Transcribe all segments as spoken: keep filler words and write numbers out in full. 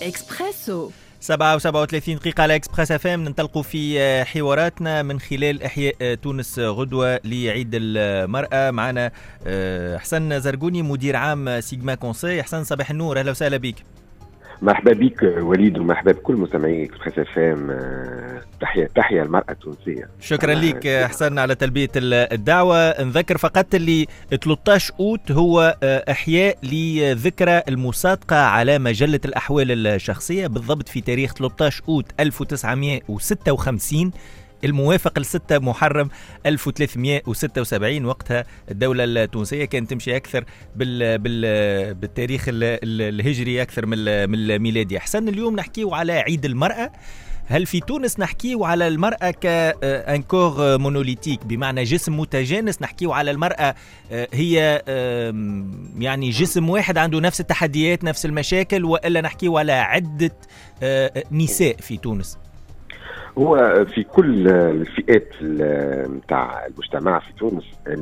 إكسبريسو سبعة وسبعة وثلاثين دقيقة على إكسبريس اف ام. ننطلقوا في حواراتنا من خلال إحياء تونس غدوة لعيد المرأة. معنا حسن زرقوني مدير عام سيجما كونسي. حسن صباح النور، أهلا وسهلا بك. مرحبا بك وليد ومرحبا بكل مستمعي إكسبريس اف ام. تحية تحية المرأة التونسية. شكرا لك حسن على تلبية الدعوة. نذكر فقط اللي ثلاثة عشر أوت هو إحياء لذكرى المصادقة على مجلة الأحوال الشخصية، بالضبط في تاريخ ثلاثة عشر أوت ألف وتسعمائة وستة وخمسين الموافق لستة محرم ألف وثلاثمائة وستة وسبعين. وقتها الدولة التونسية كانت تمشي أكثر بال بال بالتاريخ الهجري أكثر من الميلادي. حسن اليوم نحكيه على عيد المرأة. هل في تونس نحكيه على المرأة كأنكور مونوليتيك، بمعنى جسم متجانس؟ نحكيه على المرأة هي يعني جسم واحد عنده نفس التحديات نفس المشاكل، وإلا نحكيه على عدة نساء في تونس؟ هو في كل الفئات نتاع المجتمع في تونس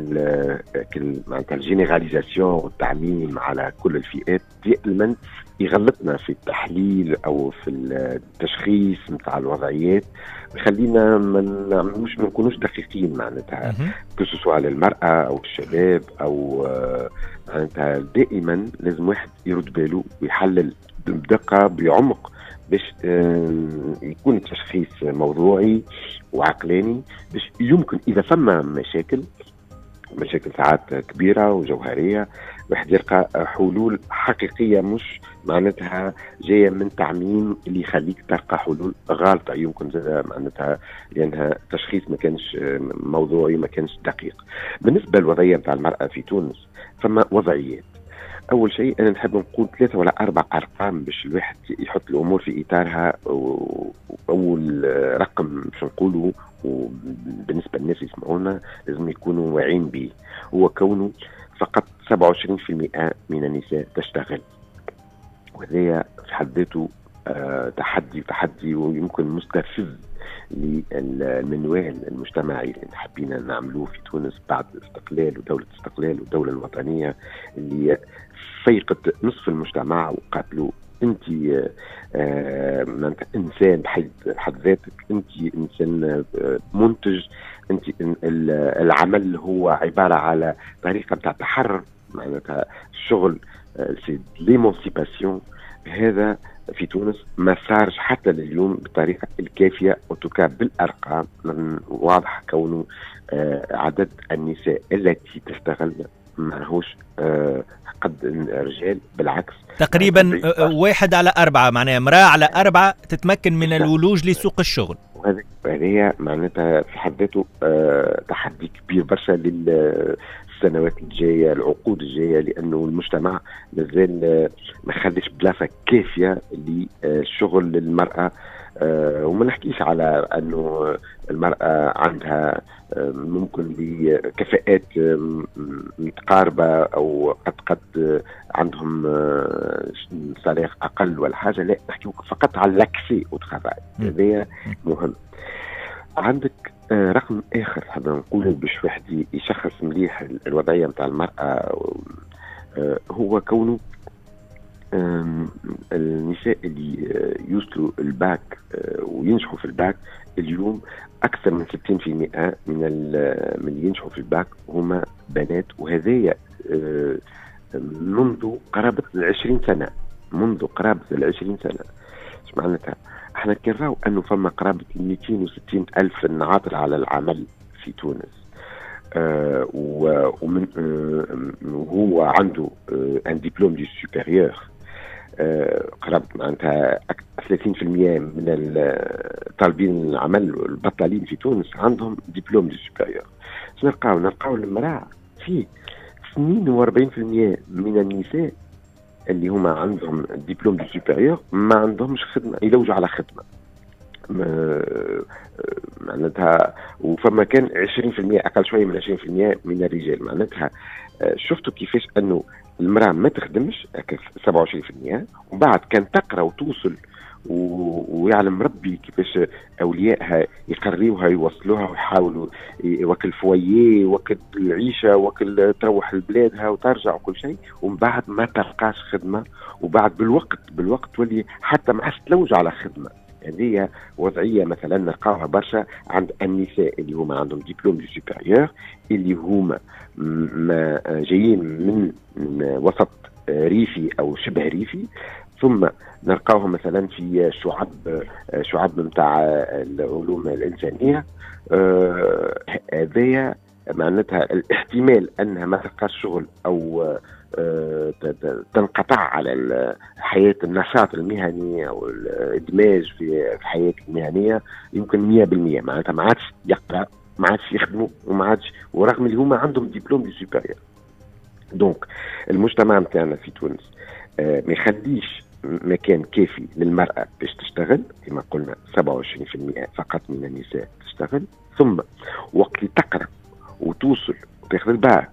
معناتها الجينيراليزاسيون والتعميم على كل الفئات دائما يغلطنا في التحليل او في التشخيص نتاع الوضعيات، خلينا ما نعملوش ما نكونوش دقيقين معناتها كسوا على المرأة او الشباب او معناتها. دائما لازم واحد يرد باله ويحلل بدقة بعمق باش يكون التشخيص موضوعي وعقلاني، باش يمكن إذا فما مشاكل مشاكل ساعات كبيرة وجوهرية واحد يلقى حلول حقيقية، مش معناتها جاية من تعميم اللي يخليك تلقى حلول غالطة يمكن معناتها لأنها تشخيص ما كانش موضوعي ما كانش دقيق. بالنسبة للوضعية متاع المرأة في تونس فما وضعيات. أول شيء أنا نحب نقول ثلاثة ولا أربع أرقام باش الواحد يحط الأمور في إطارها. وأول رقم باش نقوله وبالنسبة للناس يسمعونا لازم يكونوا واعين به، هو كونه فقط سبعة وعشرين بالمئة من النساء تشتغل، وهذا في حد ذاته تحدي تحدي ويمكن مستفز للمنوال المجتمعي اللي حبينا نعملوه في تونس بعد الاستقلال ودولة الاستقلال والدولة الوطنية اللي فيقت نصف المجتمع وقالوا انت آه انسان بحد ذاتك، انت انسان آه منتج، انت العمل هو عبارة على طريقة بتاع تحرر معناتها الشغل آه ليمونسيباسيون. هذا في تونس ما صارش حتى اليوم بالطريقة الكافية وتكاب بالأرقام. واضح كونه آه عدد النساء التي تشتغل ما هوش آه قد الرجال، بالعكس تقريبا واحد على أربعة، معناها امرأة على أربعة تتمكن من الولوج لسوق الشغل. وهذه معناتها في حد ذاته آه تحدي كبير برشا للسنوات الجاية العقود الجاية، لأنه المجتمع مازال ما خدش بلاصة كافية للشغل للمرأة. أه وما نحكيش على أنه المرأة عندها ممكن بكفاءات متقاربة أو قد قد عندهم صالح أقل ولا حاجة، لا نحكي فقط على لاكسي وتخافي. هذا مهم. عندك رقم آخر حابة نقوله باش واحد يشخص مليح الوضعية متاع المرأة، هو كونه النساء اللي يوصلوا الباك وينجحوا في الباك اليوم أكثر من ستين بالمئة من من اللي ينجحوا في الباك هما بنات، وهذايا منذ قرابة العشرين سنة منذ قرابة العشرين سنة. ايش معناتها؟ احنا كنراو انه فما قرابة مئتين وستين ألف نعاطل على العمل في تونس، آه ومن آه وهو عنده آه ان دبلوم دي سوبيريور. آه قرابة معناتها ثلاثين بالمئة من طالبين العمل البطالين في تونس عندهم دبلوم دي سوبيريور. شنو نلقاو؟ نلقاو المرأة في اثنين وأربعين بالمئة من النساء اللي هما عندهم دبلوم دي سوبيريور ما عندهمش خدمة، يلوجوا على خدمة معناتها. وفما كان عشرين بالمئة أقل شوية من عشرين بالمئة من الرجال. معناتها شفتوا كيفاش أنه المرأة ما تخدمش سبعة وعشرين بالمئة، وبعد كان تقرأ وتوصل ويعلم ربي كيفاش اوليائها يقريوها يوصلوها ويحاولوا وكل فوييه وكل العيشه وكل تروح لبلادها وترجع وكل شيء، ومن بعد ما تلقاش خدمه، وبعد بالوقت بالوقت تولي حتى ما عادش تلوج على خدمه. هذه وضعيه مثلا نلقاوها برشا عند النساء اللي هما عندهم دبلوم دي سوبيريور، اللي هما ما جايين من وسط ريفي او شبه ريفي، ثم نلقاوهم مثلا في شعب شعب نتاع العلوم الانسانيه. هذايا آه معناتها الاحتمال انها ما تلقاش شغل او آه تنقطع على الحياه النشاط المهني او الادماج في الحياه المهنيه يمكن مية بالمية. معناتها ما عادش يقرا، ما عادش يخدموا، وما عادش، ورغم اللي هما عندهم دبلوم دي سوبيريور. دونك المجتمع نتاعنا في تونس آه ما يخليش مكان كافي للمرأة باش تشتغل، كما قلنا سبعة وعشرين بالمئة فقط من النساء تشتغل. ثم وقت اللي تقرأ وتوصل وتاخذ الباك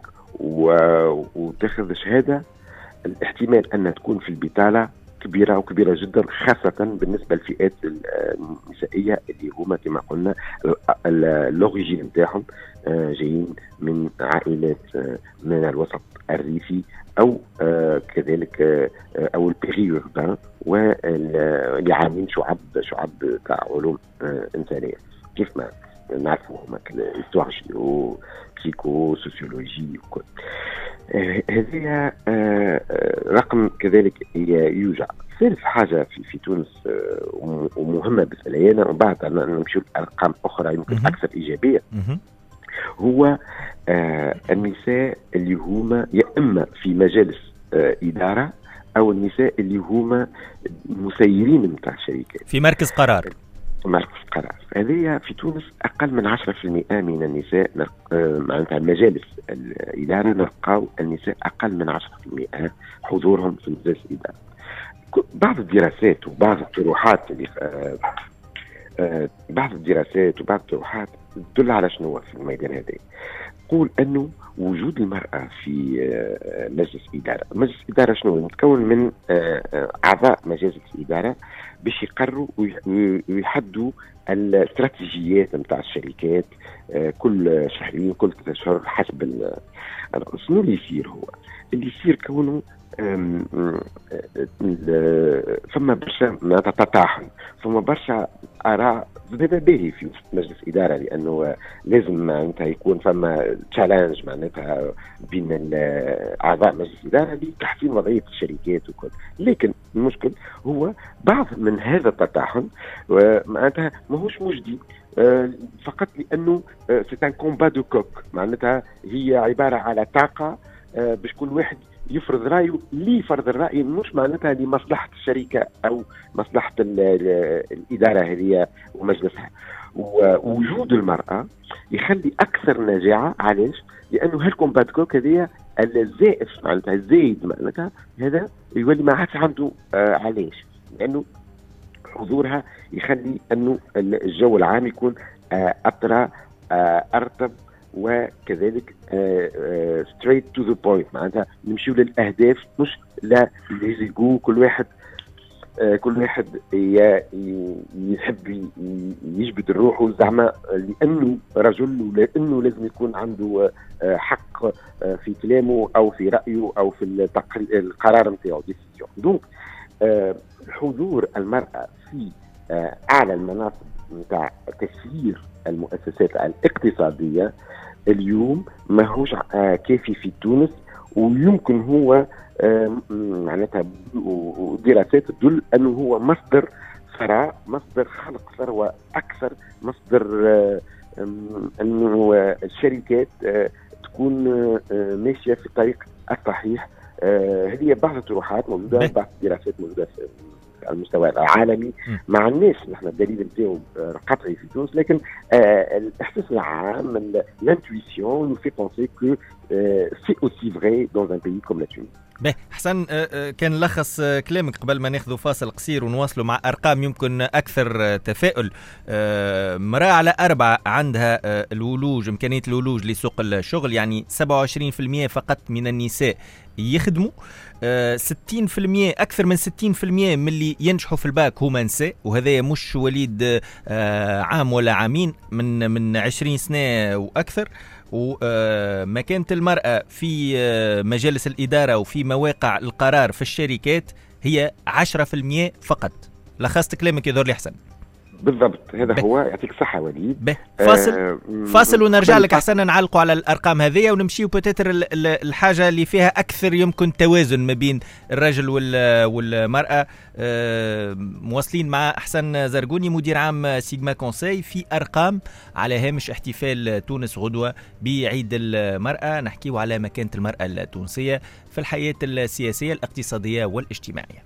وتاخذ شهادة، الاحتمال أن تكون في البطالة كبيرة وكبيرة جدا، خاصة بالنسبة للفئات النسائية اللي هما كما قلنا اللوريجين نتاعهم جايين من عائلات من الوسط الريفي أو كذلك أو البيري أوربان، واللي عاملين شعب شعب تاع علوم إنسانية كيف ما نعرفوا هما كالإستواغ جيو بسيكو سوسيولوجي وكل هذه. رقم كذلك يوجع. ثالث حاجة في في تونس ومهمة بالنسبة لي أنا، وبعد أن نمشي لأرقام أخرى يمكن أكثر إيجابية، هو النساء اللي هما يا إما في مجالس إدارة أو النساء اللي هما مسيرين متاع شركات في مركز قرار. مركز قرار هذه في تونس أقل من عشرة بالمئة من النساء معناتها المجالس الإدارة نلقاو النساء أقل من عشرة بالمئة حضورهم في مجالس الإدارة. بعض الدراسات وبعض الطروحات اللي آه آه بعض الدراسات وبعض الطروحات تدل على شنو في الميدان هذا. تقول أنه وجود المرأة في آه مجلس إدارة، مجلس إدارة شنو متكون من آه أعضاء مجالس الإدارة باش يقرروا ويحدوا الاستراتيجيات نتاع الشركات آه كل شهرين كل ثلاثة أشهر حسب شنو اللي يصير. هو اللي يصير كونه ثم برشا معناتها تطاحن، ثم برشا آراء هذا باهي في مجلس إدارة، لأنه لازم معناتها يكون فما تشالنج معناتها بين أعضاء مجلس الإدارة لتحسين وضعية الشركات وكل. لكن المشكل هو بعض من هذا التطاحن معناتها ماهوش مجدي فقط لأنه c'est un combat de coq، معناتها هي عبارة على طاقة باش كل واحد يفرض رأيه. ليه فرض الرأي؟ مش معناتها لمصلحة الشركة أو مصلحة الإدارة هذه ومجلسها. ووجود المرأة يخلي أكثر نجاعة. علاش؟ لأنه هالكومبات كوك هذه الزائف معناتها الزايد معناتها هذا يولي ما عادش عنده آه علاش؟ لأنه حضورها يخلي أنه الجو العام يكون آه أطرى آه أرطب، وكذلك ستريت تو ذا بوينت، معناتها نمشيو للاهداف مش لا يزيقوا كل واحد uh, كل واحد يحب يجبد الروح زعما لانه رجل ولانه لازم يكون عنده uh, حق uh, في كلامه او في رايه او في القرار نتاعو ديسيجن. دونك uh, حضور المراه في uh, اعلى المناصب نتاع تسيير المؤسسات الاقتصاديه اليوم ما هوش كافي في تونس، ويمكن هو معناتها دراسات تدل أنه هو مصدر ثراء، مصدر خلق ثروة أكثر، مصدر أنه الشركات تكون ماشية في الطريق الصحيح. هذه بعض الطروحات موجودة، بعض الدراسات موجودة على المستوى العالمي. مع الناس نحن الدليل نتاعو قطعي في تونس، لكن آه الاحساس العام الانتويسيون nous fait penser que euh, c'est aussi vrai dans un pays comme la Tunisie. باهي حسن، كان لخص كلامك قبل ما ناخذ فاصل قصير ونواصلوا مع أرقام يمكن أكثر تفاؤل. مرأة على أربعة عندها الولوج، إمكانية الولوج لسوق الشغل، يعني سبعة وعشرين بالمئة فقط من النساء يخدموا. ستين في المية أكثر من ستين في المية من اللي ينجحوا في الباك هما نساء، وهذا مش وليد عام ولا عامين، من من عشرين سنة وأكثر. ومكانة المرأة في مجالس الإدارة وفي مواقع القرار في الشركات هي عشرة في المية فقط. لخصت كلامك يظهر لي حسن. بالضبط، هذا به. هو. يعطيك الصحة وليد. به. فاصل آه فاصل ونرجع لك أحسن، نعلقوا على الأرقام هذه ونمشي بوتيتر الحاجة اللي فيها أكثر يمكن توازن ما بين الرجل والمرأة. آه مواصلين مع أحسن زرقوني مدير عام سيجما كونساي في أرقام على هامش احتفال تونس غدوة بعيد المرأة. نحكيو على مكانة المرأة التونسية في الحياة السياسية الاقتصادية والاجتماعية.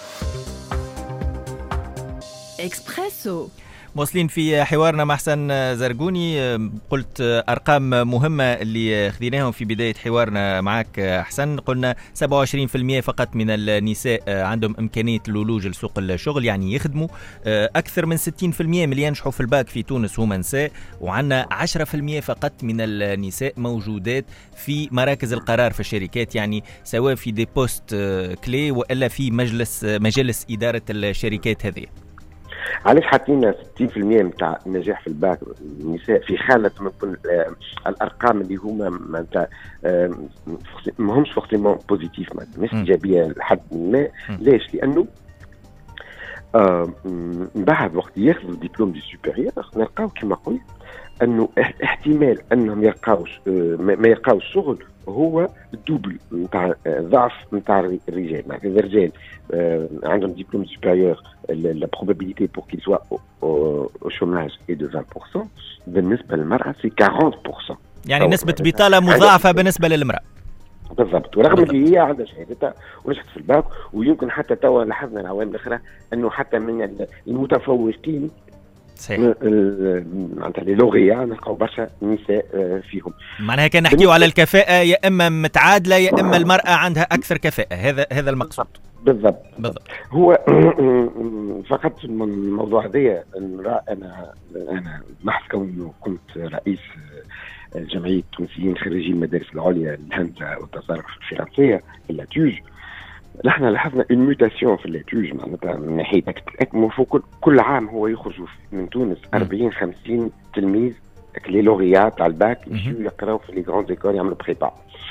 إكسبريسو موصلين في حوارنا مع حسن زرقوني. قلت أرقام مهمة اللي خذيناهم في بداية حوارنا معك حسن. قلنا سبعة وعشرين بالمئة فقط من النساء عندهم إمكانية الولوج لسوق الشغل، يعني يخدموا. أكثر من ستين بالمئة من اللي ينجحوا في الباك في تونس هما نساء، وعندنا عشرة بالمئة فقط من النساء موجودات في مراكز القرار في الشركات، يعني سواء في دي بوست كلي وإلا في مجلس مجالس إدارة الشركات هذه. علاش حاطين ستين بالمئة نتاع النجاح في الباك النساء في حاله ممكن الارقام اللي هما معناتها ما همش فورسيمون بوزيتيف، مش ايجابيه لحد ما. ليش؟ لانه آه بعد وقت ياخذوا الدبلوم دي سوبيريور نلقاو كما قلت انه احتمال انهم يلقاو ما يلقاو الشغل هو الدوبل نتاع ضعف نتاع الرجال. معناتها الرجال عندهم دبلوم سوبيريور la probabilité pour qu'il soit au, au, au chômage est de vingt pour cent. بالنسبة للمرأة c'est quarante pour cent. يعني نسبة بطالة مضاعفة بالنسبة للمرأة. بالضبط، ورغم اللي هي عندها شهادتها ونجحت في الباك، ويمكن حتى توا لاحظنا العوامل الأخرى أنه حتى من المتفوقين صحيح معناتها لي لوغيا نلقاو برشا نساء فيهم. معناها كان نحكيو على الكفاءة يا إما متعادلة يا إما المرأة عندها أكثر كفاءة. هذا هذا المقصود. بالضبط. بالضبط. هو فقط الموضوع هذا انا انا انا بحث كونه كنت رئيس جمعيه تونسيين خريجي المدارس العليا الهندسه والتصرف الفرنسيه اللاتوج. نحن لاحظنا اون ميوتاسيون في اللاتوج، معناتها من ناحيه كل كل عام هو يخرج من تونس أربعين خمسين تلميذ لي لوغيات على الباك يمشيو يقراو في لي غراند ايكول يعملوا بريبا.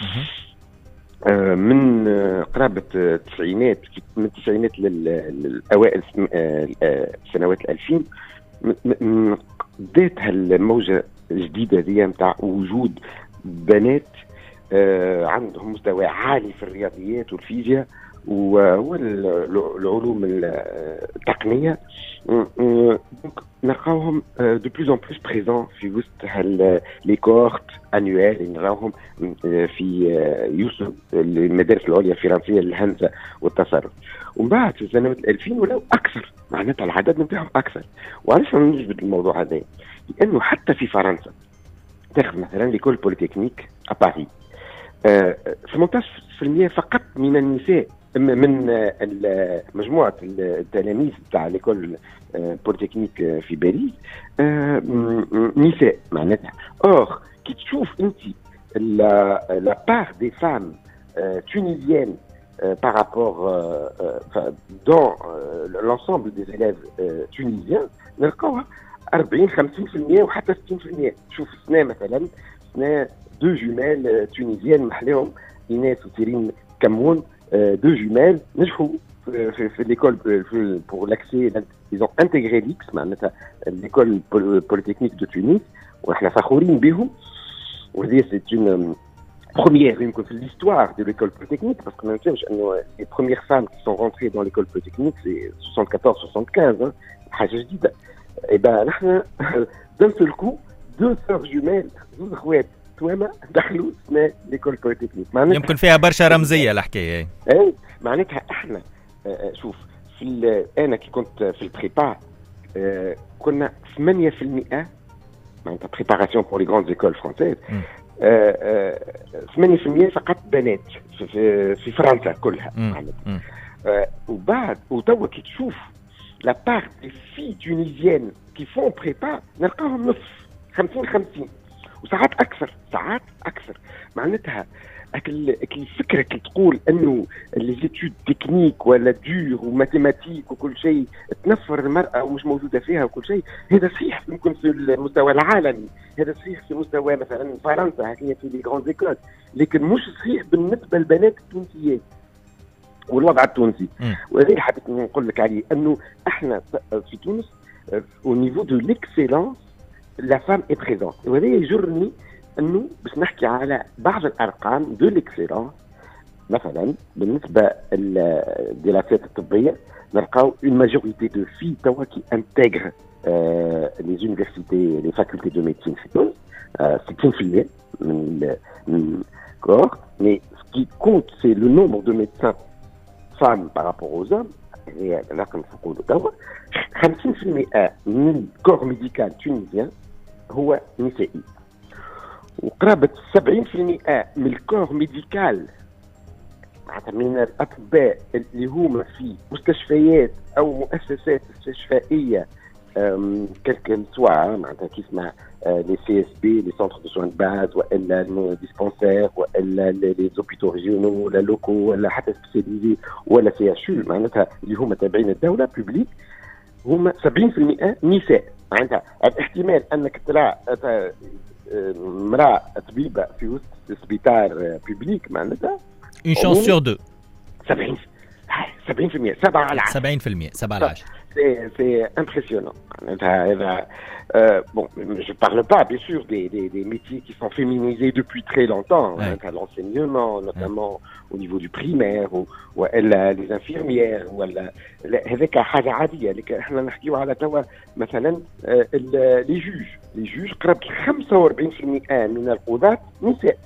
من قرابة التسعينات من التسعينات للأوائل سنوات الألفين بدات هالموجة الجديدة دي متاع وجود بنات عندهم مستوى عالي في الرياضيات والفيزياء والعلوم التقنية. نلقاوهم دو بلوز ان بلوس بريزون في وسط لي كورت انوال، نراهم في يوسف المدارس العليا الفرنسيه للهندسه والتصرف. ومن بعد في سنوات الألفين ولاو اكثر، معناتها العدد نتاعهم اكثر. وعلاش نجبد الموضوع هذا؟ لانه حتى في فرنسا تاخذ مثلا ليكول بوليتكنيك ا باريس ثمانية عشر بالمئة فقط من النساء من مجموعة التلاميذ تاع ليكول بوليتكنيك في باريس نساء. معناتها اور كي تشوف انت لا بار دي فام تونيزيان par rapport dans l'ensemble des élèves tunisiens نلقاوها أربعين خمسين بالمئة وحتى ستين بالمئة. تشوف سنة مثلا سنة دو جمال تونيزيان محليهم إيناس وسيرين كمون، deux jumelles نجحوا في في l'école pour l'accès. ils ont intégré l'X معناتها l'école polytechnique de Tunis ونحن فخورين بهم. وهذه c'est une première يمكن في l'histoire de l'école polytechnique parce que ما ننساوش انه les premières femmes qui sont rentrées dans l'école polytechnique c'est soixante-quatorze soixante-quinze حاجة جديدة. et ben نحن d'un seul coup deux sœurs jumelles زوج اخوات توما دخلوا سنة ليكول بوليتكنيك. يمكن فيها برشا رمزية الحكاية. اي معناتها احنا شوف في انا كي كنت في البريبا كنا ثمانية بالمئة معناتها بريباراسيون بور لي غراند ايكول فرونسيز ثمانية بالمئة فقط بنات في, في فرنسا كلها معناتها. وبعد وتوا كي تشوف لا بار دي في تونيزيان كي فون بريبا نلقاهم نصف خمسين خمسين وساعات اكثر ساعات اكثر. معناتها الفكره كي تقول انه لي زيتود تكنيك ولا دور وماتيماتيك وكل شيء تنفر المراه ومش موجوده فيها وكل شيء، هذا صحيح يمكن في المستوى العالمي، هذا صحيح في مستوى مثلا فرنسا هكذا في لي غراند ايكول، لكن مش صحيح بالنسبه للبنات التونسيات والوضع التونسي. وهذا اللي حبيت نقول لك عليه، انه احنا في تونس au niveau de l'excellence la femme est présente. وهذا يجرني انه باش نحكي على بعض الارقام دو ليكسيلونس. مثلا بالنسبه للدراسات الطبيه نلقاو اون ماجوريتي دو في توا كي انتغر لي زونيفرسيتي لي فاكولتي دو ميديسين في تونس ستين بالمئة من من كور، مي سكي كونت سي لو نومبر دو ميدسان فام بارابور aux hommes. هي الرقم نقولوا توا خمسين بالمئة من الكور ميديكال تونسيان هو نسائي، وقرابة سبعين بالمئة من الكور ميديكال معناتها من الأطباء اللي هما في مستشفيات أو مؤسسات استشفائية كالكل سواء معناتها كيسمع لي سي اس بي لي سونتر دو سوان باز ولا الديسبونسير ولا لي زوبيتو ريجيونو ولا لوكو ولا حتى سبيسياليزي ولا سي اتش يو معناتها اللي هما تابعين الدولة بوبليك، هما سبعين بالمئة نساء. معناتها الاحتمال أنك ترى امرأة طبيبة في وسط سبيطار بوبليك معناتها اون شانس سور دو سبعين سبعين بالمئة سبعة على عشرة سبعين بالمئة سبعة على عشرة. C'est, c'est impressionnant. Euh, bon, je ne parle pas, bien sûr, des, des, des métiers qui sont féminisés depuis très longtemps, ouais. hein, l'enseignement, notamment ouais. au niveau du primaire, ou, ou les infirmières, ou هذاك حاجة عادية. لكن احنا نحكيو على توا مثلا les juges, les juges قرب خمسة وأربعين بالمئة من القضاة نساء.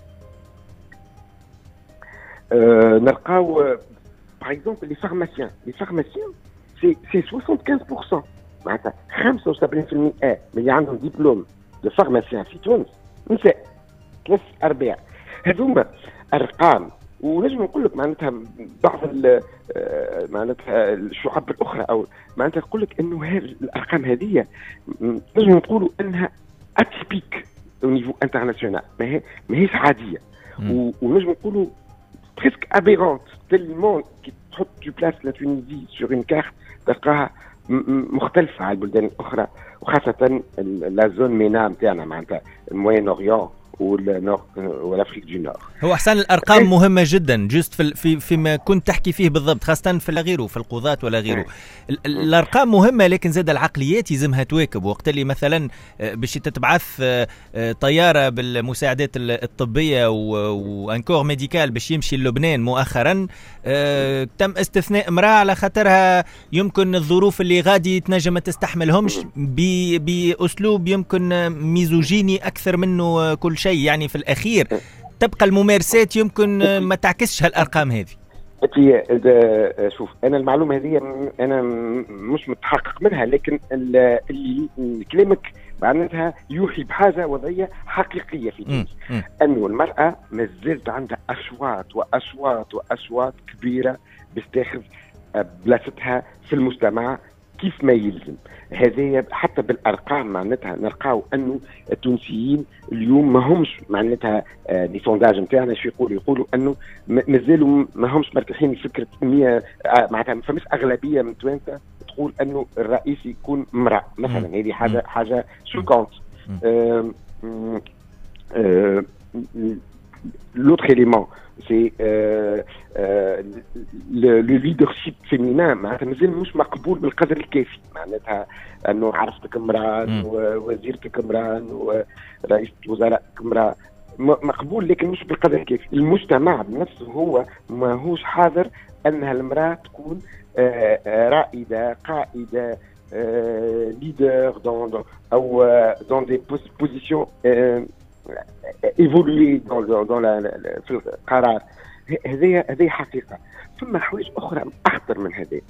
نلقاو par exemple les pharmaciens, les pharmaciens c'est c'est soixante-quinze pour cent. معناتها خمسة وسبعين بالمئة من اللي عندهم دبلوم دو فارماسيان في تونس نساء، ثلاث أرباع. هذوما أرقام، ونجم نقول لك معناتها بعض معناتها الشعب الأخرى أو معناتها نقول لك إنه هذه الأرقام هذه نجم نقولوا إنها أتيبيك au niveau international، ما هي ما هيش عادية، ونجم نقولوا presque aberrante tellement كي تحط tu places la Tunisie sur une carte تلقاها مختلفة على البلدان الأخرى، وخاصة لا زون مينا متاعنا معناتها الموين أوريون والنور والأفريق دو نور. هو أحسن الأرقام مهمة جدا جست في في فيما كنت تحكي فيه بالضبط، خاصة في غيره في القضاة ولا غيره. الأرقام مهمة، لكن زاد العقليات يلزمها تواكب. وقت اللي مثلا باش تتبعث طيارة بالمساعدات الطبية وانكور ميديكال باش يمشي للبنان مؤخرا، تم استثناء امرأة على خاطرها يمكن الظروف اللي غادي تنجم ما تستحملهمش بأسلوب يمكن ميزوجيني أكثر منه كل شيء. يعني في الأخير تبقى الممارسات يمكن ما تعكسش هالأرقام هذه. شوف أنا المعلومة هذه أنا مش متحقق منها، لكن اللي كلامك معناتها يوحي بحاجة وضعية حقيقية في تونس، أنه المرأة ما زالت عندها أشواط وأشواط وأشواط كبيرة باش تاخذ بلاصتها في المجتمع كيف ما يلزم. هذه حتى بالارقام معناتها نلقاو انه التونسيين اليوم ما همش معناتها لي سونداج نتاعنا شو يقولوا يقولوا انه مازالوا ما همش مرتاحين فكره مية معناتها ما فماش اغلبيه من توانسه تقول انه الرئيس يكون امراه مثلا. هذه حاجه حاجه شوكونت. L'autre élément, c'est euh, euh, le, le leadership féminin معناتها مازال مش مقبول بالقدر الكافي. معناتها انه عرفتك امراه ووزيرتك امراه ورئيس الوزراء امراه مقبول، لكن مش بالقدر الكافي. المجتمع بنفسه هو ما هوش حاضر انها المراه تكون رائده قائده ليدر دون او دون دي بوزيسيون évoluer dans dans la في القرار. هذه هذه حقيقة. ثم حوايج أخرى أخطر من هذه.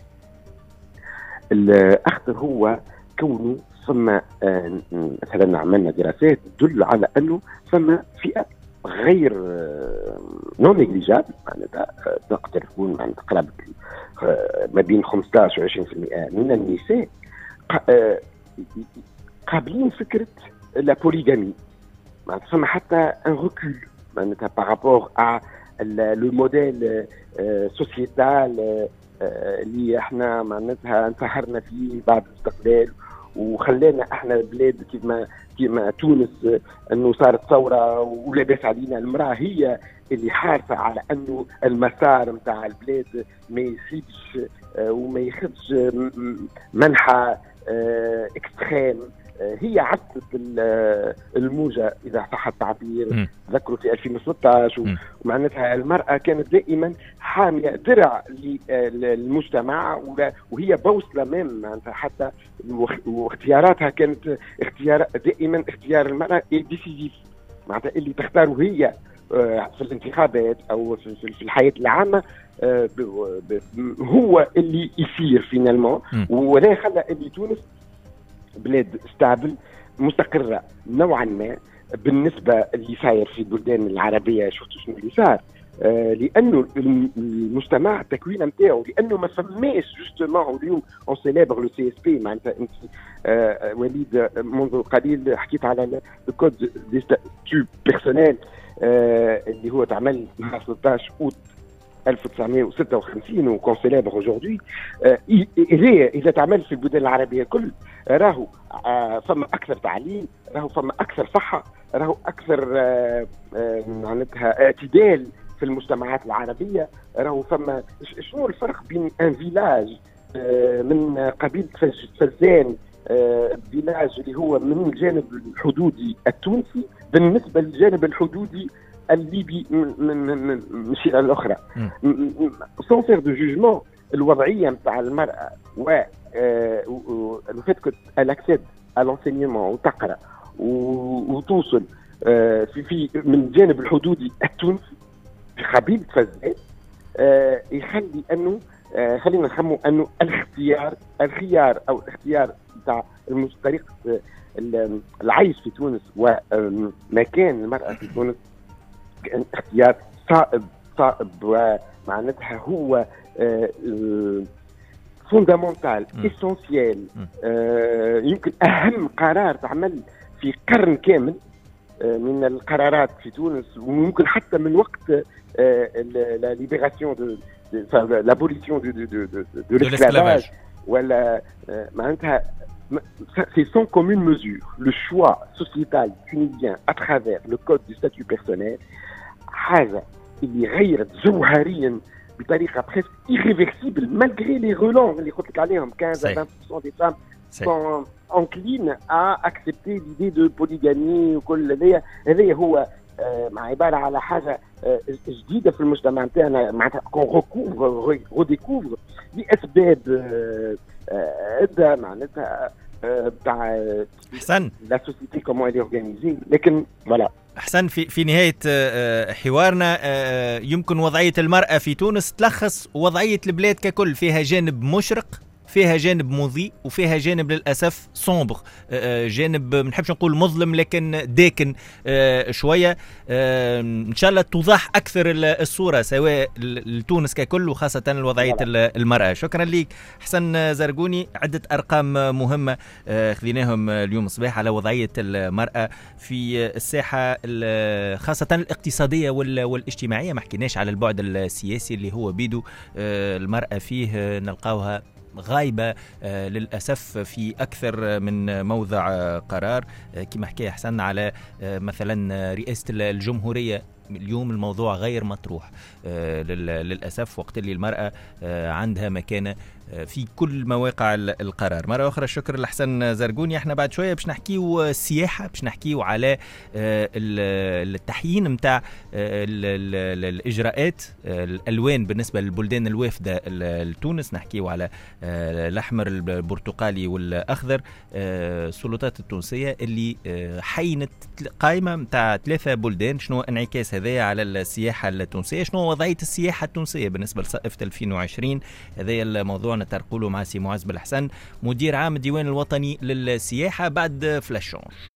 الأخطر هو كونه ثم مثلا عملنا دراسات تدل على أنه ثم فئة غير نون نيجليجابل معناتها تقدر تكون معناتها قرابة ما بين خمسة عشر وعشرين بالمئة من النساء قابلين فكرة لا بوليغامي. معناتها حتى ان ريكول معناتها بارابور ا لو موديل سوسيتال اللي احنا معناتها انتحرنا فيه بعد الاستقلال وخلانا احنا البلاد كيما كيما تونس انه صارت ثوره ولاباس علينا. المراه هي اللي حارسه على انه المسار نتاع البلاد ما يزيدش وما ياخذش منحى اكستريم. هي عدت الموجه اذا صح التعبير. تذكروا في ألفين وستة عشر ومعناتها المراه كانت دائما حاميه درع للمجتمع وهي بوصله مام معناتها حتى واختياراتها كانت اختيار دائما اختيار المراه ديسيزيف معناتها اللي تختاره هي في الانتخابات او في الحياه العامه هو اللي يصير فينالمون. ولا خلى اللي تونس بلاد ستابل مستقرة نوعا ما بالنسبة اللي صاير في البلدان العربية. شفتوا شنو اللي صار؟ آه لأنه المجتمع التكوين نتاعو لأنه ما فماش جوستومون اليوم اون سيليبر لو سي اس بي. معناتها أنت آه وليد منذ قليل حكيت على الكود دي ستاتيو بيرسونيل آه اللي هو تعمل مع ثلاثة عشر أوت ألف وتسعمائة وستة وخمسين وكون سيليبر اجوردي. إذا تعمل في البلدان العربية كل راهو آه فما أكثر تعليم، راهو فما أكثر صحة، راهو أكثر آه آه معناتها اعتدال في المجتمعات العربية. راهو فما شنو الفرق بين ان فيلاج آه من قبيلة فزان آه فيلاج اللي هو من الجانب الحدودي التونسي بالنسبة للجانب الحدودي الليبي من من من الشيء الاخرى. سون فير دو جوجمون الوضعيه نتاع المراه و لو فيت كو الاكسيد على لونسينيمون وتقرا وتوصل في في من الجانب الحدودي التونسي في قبيله فزان يخلي انه خلينا نخمو انه الاختيار الخيار او الاختيار نتاع طريقه العيش في تونس ومكان المراه في تونس كان اختيار صائب صائب ومعناتها هو فوندامونتال اسونسيال. يمكن اهم قرار تعمل في قرن كامل من القرارات في تونس وممكن حتى من وقت لا ليبراسيون دو لابوليسيون دو دو دو دو l'esclavage ولا معناتها c'est sans commune mesure le choix sociétal tunisien à travers le code du statut personnel حاجة اللي غيرت جوهريا بطريقة presque irréversible malgré les relents اللي قلت لك عليهم quinze à vingt pour cent des femmes sont enclines à accepter l'idée de polygamie وكل هذايا. هذايا هو مع عبارة على حاجة جديدة في المجتمع نتاعنا معناتها qu'on recouvre redécouvre لأسباب عدة معناتها بتاع حسن لا سوسيتي كومون اللي اورغانيزي. لكن فوالا حسن في في نهاية حوارنا يمكن وضعية المرأة في تونس تلخص وضعية البلاد ككل، فيها جانب مشرق، فيها جانب مضيء، وفيها جانب للأسف صومبغ، جانب ما نحبش نقول مظلم لكن داكن شوية. إن شاء الله توضح أكثر الصورة سواء لتونس ككل وخاصة وضعية المرأة. شكرا لك حسن زرقوني. عدة أرقام مهمة خذيناهم اليوم صباح على وضعية المرأة في الساحة خاصة الاقتصادية والاجتماعية. ما حكيناش على البعد السياسي اللي هو بيدو المرأة فيه نلقاوها غايبة آه للأسف في أكثر من موضع آه قرار آه كما حكي حسن على آه مثلا رئاسة الجمهورية. اليوم الموضوع غير مطروح آه للأسف وقت اللي المرأة آه عندها مكانة آه في كل مواقع القرار. مرة أخرى الشكر لحسن زرقوني. احنا بعد شوية باش نحكيو السياحة، باش نحكيو على آه التحيين متاع آه الإجراءات آه الألوان بالنسبة للبلدان الوافدة لتونس. نحكيو على آه الأحمر البرتقالي والأخضر. آه السلطات التونسية اللي آه حينت قائمة متاع ثلاثة بلدان. شنو انعكاس هذا على السياحة التونسية؟ شنو وضعية السياحة التونسية بالنسبة لصيف ألفين وعشرين؟ هذا الموضوع نترقله مع سي معز بالحسن مدير عام الديوان الوطني للسياحة بعد فلاش شونج.